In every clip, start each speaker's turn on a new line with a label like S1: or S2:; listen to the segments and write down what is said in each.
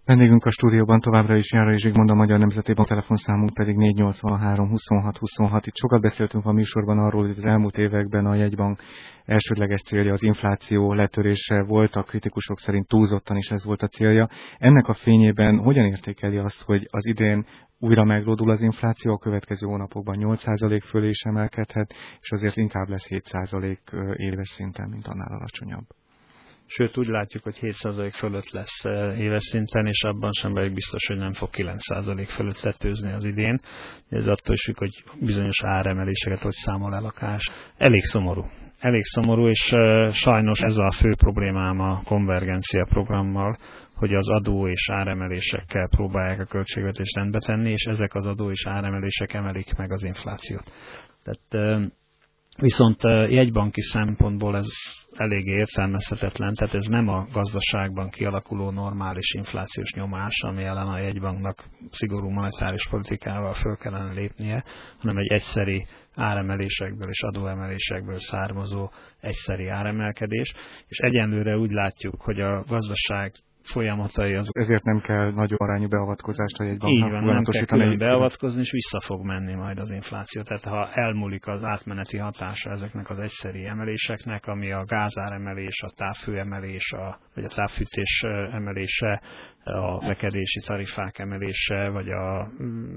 S1: Vendégünk a stúdióban továbbra is Járai Zsigmond, a Magyar Nemzeti Bank, telefonszámunk pedig 483 26 26. Itt sokat beszéltünk a műsorban arról, hogy az elmúlt években a jegybank elsődleges célja az infláció letörése volt, a kritikusok szerint túlzottan is ez volt a célja. Ennek a fényében hogyan értékeli azt, hogy az idén újra meglódul az infláció, a következő hónapokban 8% fölé is emelkedhet, és azért inkább lesz 7% éves szinten, mint annál alacsonyabb?
S2: Sőt, úgy látjuk, hogy 7% fölött lesz éves szinten, és abban sem vagyok biztos, hogy nem fog 9% fölött tetőzni az idén. Ez attól is függ, hogy bizonyos áremeléseket hogy számol el a KS. Elég szomorú, és sajnos ez a fő problémám a konvergencia programmal, hogy az adó és áremelésekkel próbálják a költségvetést rendbe tenni, és ezek az adó és áremelések emelik meg az inflációt. Tehát viszont jegybanki szempontból ez eléggé értelmezhetetlen, tehát ez nem a gazdaságban kialakuló normális inflációs nyomás, ami ellen a jegybanknak szigorú monetáris politikával föl kellene lépnie, hanem egy egyszeri áremelésekből és adóemelésekből származó egyszeri áremelkedés, és egyenlőre úgy látjuk, hogy a gazdaság folyamatai azok.
S1: Ezért nem kell nagyobb arányú beavatkozást a jegybanknak.
S2: Így van, nem kell külön beavatkozni, és vissza fog menni majd az infláció. Tehát ha elmúlik az átmeneti hatása ezeknek az egyszeri emeléseknek, ami a gázáremelés, a távhőemelés, vagy a távfűtés emelése, a vekedési tarifák emelése, vagy a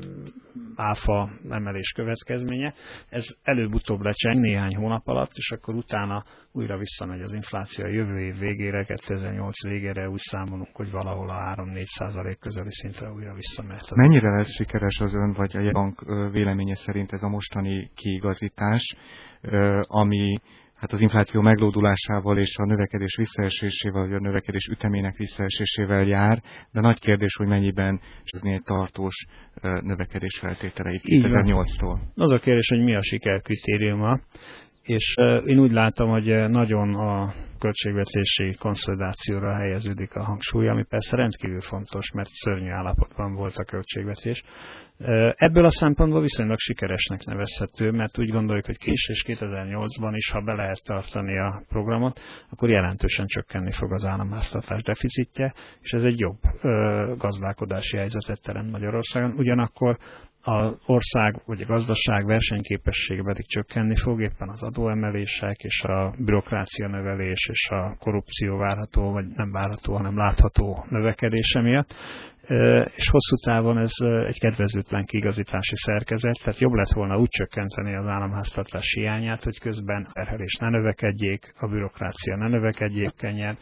S2: áfa emelés következménye, ez előbb-utóbb lecseng néhány hónap alatt, és akkor utána újra visszamegy az infláció a jövő év végére, 2008 végére úgy számolunk, hogy valahol a 3-4% közeli szintre újra visszamegy.
S1: Mennyire lesz sikeres az ön vagy a jegybank véleménye szerint ez a mostani kiigazítás, ami hát az infláció meglódulásával és a növekedés visszaesésével, vagy a növekedés ütemének visszaesésével jár, de nagy kérdés, hogy mennyiben hozni egy tartós növekedés feltételeit 2008-tól.
S2: Az a kérdés, hogy mi a siker kritériuma, és én úgy látom, hogy nagyon a költségvetési konszolidációra helyeződik a hangsúly, ami persze rendkívül fontos, mert szörnyű állapotban volt a költségvetés. Ebből a szempontból viszonylag sikeresnek nevezhető, mert úgy gondoljuk, hogy késés 2008-ban is, ha be lehet tartani a programot, akkor jelentősen csökkenni fog az államháztartás deficitje, és ez egy jobb gazdálkodási helyzetet teremt Magyarországon. Ugyanakkor az ország vagy a gazdaság versenyképessége pedig csökkenni fog, éppen az adóemelések és a bürokrácia növelés és a korrupció várható, vagy nem várható, hanem látható növekedése miatt. És hosszú távon ez egy kedvezőtlen kiigazítási szerkezet, tehát jobb lett volna úgy csökkenteni az államháztartás hiányát, hogy közben a terhelés ne növekedjék, a bürokrácia ne növekedjék könnyen,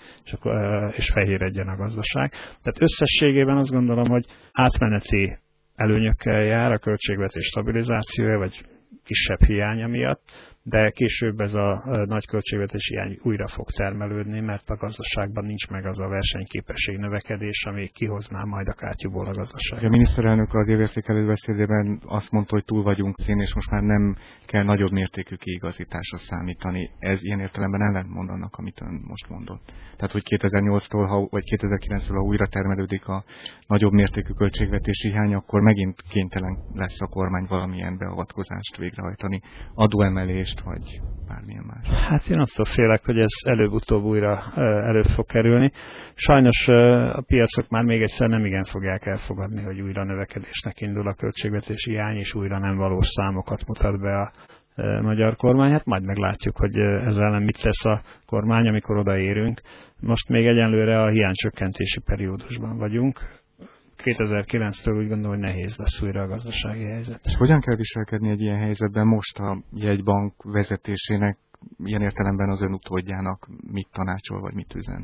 S2: és fehéredjen a gazdaság. Tehát összességében azt gondolom, hogy átmeneti előnyökkel jár a költségvetés stabilizációja, vagy kisebb hiánya miatt, de később ez a nagy költségvetési hiány újra fog termelődni, mert a gazdaságban nincs meg az a versenyképesség növekedés, ami kihozná majd a kátyúból a gazdaságot.
S1: A miniszterelnök az évértékelő beszédében azt mondta, hogy túl vagyunk cén, és most már nem kell nagyobb mértékű kiigazításra számítani. Ez ilyen értelemben ellentmond annak, amit ön most mondott. Tehát, hogy 2008-tól, vagy 2009-től, ha újra termelődik a nagyobb mértékű költségvetési hiány, akkor megint kénytelen lesz a kormány valamilyen beavatkozást végrehajtani, adóemelést, vagy bármilyen más.
S2: Hát én attól félek, hogy ez előbb-utóbb újra elő fog kerülni. Sajnos a piacok már még egyszer nem igen fogják elfogadni, hogy újra növekedésnek indul a költségvetési hiány, és újra nem valós számokat mutat be a magyar kormány. Hát majd meglátjuk, hogy ezzel ellen mit tesz a kormány, amikor odaérünk. Most még egyenlőre a hiánycsökkentési periódusban vagyunk. 2009-től úgy gondolom, hogy nehéz lesz újra a gazdasági helyzet.
S1: És hogyan kell viselkedni egy ilyen helyzetben most a jegybank vezetésének, ilyen értelemben az ön utódjának mit tanácsol, vagy mit üzen?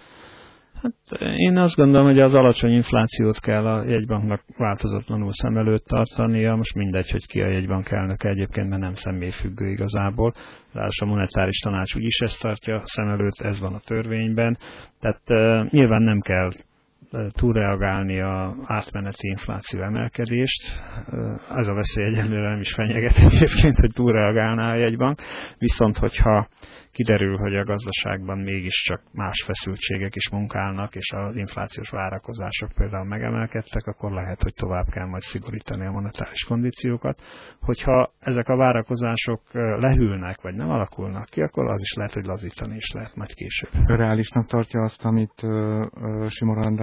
S2: Hát én azt gondolom, hogy az alacsony inflációt kell a jegybanknak változatlanul szem előtt tartania. Most mindegy, hogy ki a jegybank elnöke egyébként, mert nem személyfüggő igazából. Ráadásul a monetáris tanács úgyis ezt tartja szem előtt, ez van a törvényben. Tehát nyilván nem kell túlreagálni az átmeneti infláció emelkedést. Ez a veszély egyenlőre nem is fenyeget egyébként, hogy túlreagálná a jegybank. Viszont, hogyha kiderül, hogy a gazdaságban mégiscsak más feszültségek is munkálnak, és az inflációs várakozások például megemelkedtek, akkor lehet, hogy tovább kell majd szigorítani a monetáris kondíciókat. Hogyha ezek a várakozások lehűlnek, vagy nem alakulnak ki, akkor az is lehet, hogy lazítani is lehet majd később.
S1: Reálisnak tartja azt, amit Simor András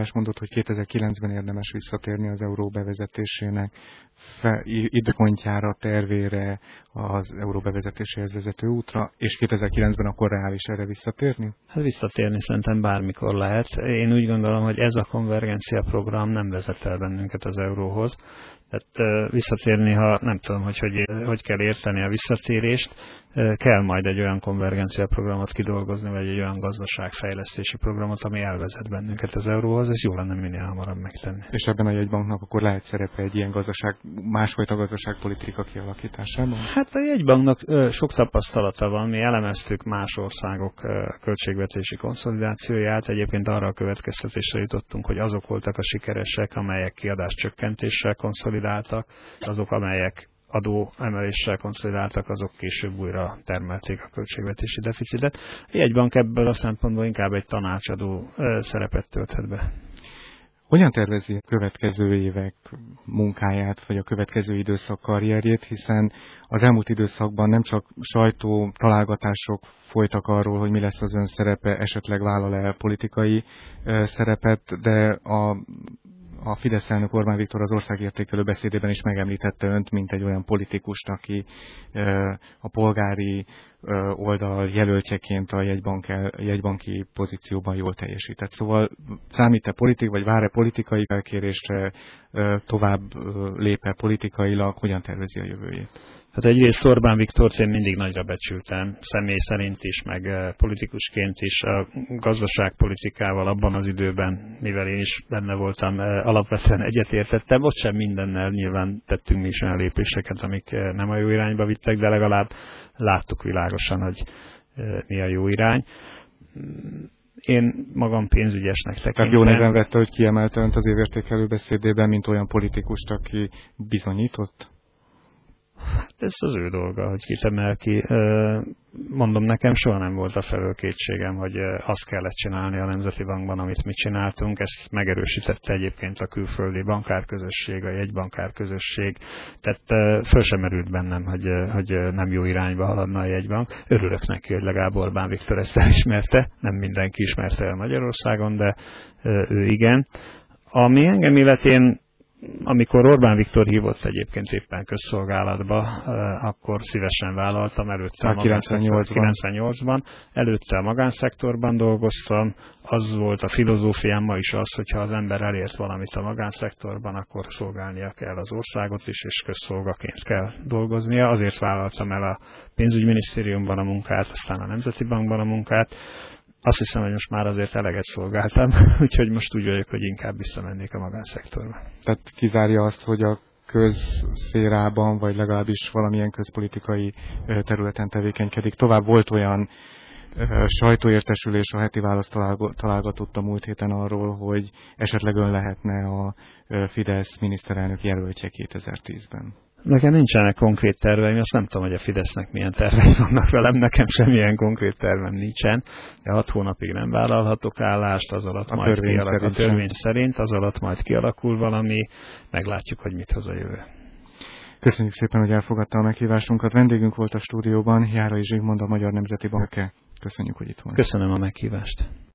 S1: megfontolás, mondott, hogy 2009-ben érdemes visszatérni az euró bevezetésének időpontjára, tervére, az euró bevezetéséhez vezető útra, és 2009-ben akkor reális erre visszatérni?
S2: Hát visszatérni szerintem bármikor lehet. Én úgy gondolom, hogy ez a konvergencia program nem vezet el bennünket az euróhoz. Tehát visszatérni, ha nem tudom, hogy kell érteni a visszatérést, kell majd egy olyan konvergencia programot kidolgozni, vagy egy olyan gazdaságfejlesztési programot, ami elvezet bennünket az euróhoz, és jó lenne minél hamarabb megtenni.
S1: És ebben a jegybanknak akkor lehet szerepe egy ilyen másfajta gazdaságpolitika kialakításában? Hát
S2: a jegybanknak sok tapasztalata van, mi elemeztük más országok költségvetési konszolidációját, egyébként arra a következtetésre jutottunk, hogy azok voltak a sikeresek, amelyek kiadáscsökkentéssel konszolidáltak, azok, amelyek adóemeléssel konszolidáltak, azok később újra termelték a költségvetési deficitet. A jegybank ebből a szempontból inkább egy tanácsadó szerepet tölthet be.
S1: Hogyan tervezi a következő évek munkáját, vagy a következő időszak karrierjét, hiszen az elmúlt időszakban nem csak sajtó találgatások folytak arról, hogy mi lesz az ön szerepe, esetleg vállal-e politikai szerepet, de a Fidesz elnök Orbán Viktor az országértékelő beszédében is megemlítette önt, mint egy olyan politikust, aki a polgári oldal jelöltjeként a jegybanki pozícióban jól teljesített. Szóval számít-e vagy vár-e politikai felkérésre, tovább lép-e politikailag, hogyan tervezi a jövőjét?
S2: Hát egyrészt Orbán Viktort én mindig nagyra becsültem, személy szerint is, meg politikusként is. A gazdaságpolitikával abban az időben, mivel én is benne voltam, alapvetően egyetértettem. Ott sem mindennel nyilván tettünk mi is olyan lépéseket, amik nem a jó irányba vittek, de legalább láttuk világosan, hogy mi a jó irány. Én magam pénzügyesnek tekintem.
S1: Tehát jó néven vette, hogy kiemelte önt az évértékelő beszédében, mint olyan politikust, aki bizonyított?
S2: Hát ez az ő dolga, hogy kit emel ki. Mondom, nekem soha nem volt a felől kétségem, hogy azt kellett csinálni a Nemzeti Bankban, amit mi csináltunk. Ezt megerősítette egyébként a külföldi bankárközösség, a jegybankárközösség. Tehát föl sem merült bennem, hogy nem jó irányba haladna a jegybank. Örülök neki, hogy legalább Orbán Viktor ezt elismerte. Nem mindenki ismerte el Magyarországon, de ő igen. Ami engem illetén, amikor Orbán Viktor hívott egyébként éppen közszolgálatba, akkor szívesen vállaltam, előtte 98-ban, előtte a magánszektorban dolgoztam, az volt a filozófiám ma is az, hogyha az ember elért valamit a magánszektorban, akkor szolgálnia kell az országot is, és közszolgaként kell dolgoznia. Azért vállaltam el a pénzügyminisztériumban a munkát, aztán a Nemzeti Bankban a munkát. Azt hiszem, hogy most már azért eleget szolgáltam, úgyhogy most úgy vagyok, hogy inkább visszamennék a magánszektorba.
S1: Tehát kizárja azt, hogy a közszférában, vagy legalábbis valamilyen közpolitikai területen tevékenykedik. Tovább volt olyan sajtóértesülés, a Heti Válasz találgatott a múlt héten arról, hogy esetleg ön lehetne a Fidesz miniszterelnök jelöltje 2010-ben.
S2: Nekem nincsenek konkrét terveim, azt nem tudom, hogy a Fidesznek milyen tervei vannak velem, nekem semmilyen konkrét tervem nincsen, de 6 hónapig nem vállalhatok állást, az alatt a törvény szerint, az alatt majd kialakul valami, meglátjuk, hogy mit hoz a jövő.
S1: Köszönjük szépen, hogy elfogadta a meghívásunkat. Vendégünk volt a stúdióban Járai Zsigmond, a Magyar Nemzeti Bank. Köszönjük, hogy itt volt.
S2: Köszönöm a meghívást.